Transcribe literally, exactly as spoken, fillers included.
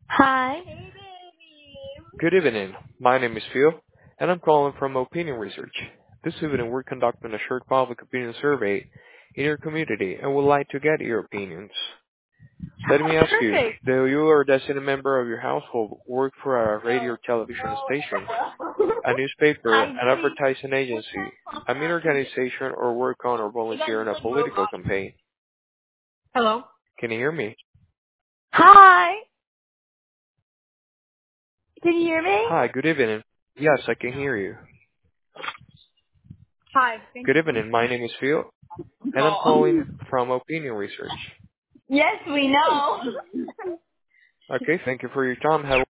Hi. Good evening. My name is Phil, and I'm calling from Opinion Research. This evening, we're conducting a short public opinion survey in your community and would like to get your opinions. Let me ask you, Perfect. do you or does any member of your household work for a radio or television station, a newspaper, I an advertising agency, a media organization, or work on or volunteer in a political campaign? Hello. Can you hear me? Hi. Can you hear me? Hi, good evening. Yes, I can hear you. Hi. Thank Good you. Please evening. My continue. name is Phil, and I'm Oh. calling from Opinion Research. Yes, we know. Okay, thank you for your time. Have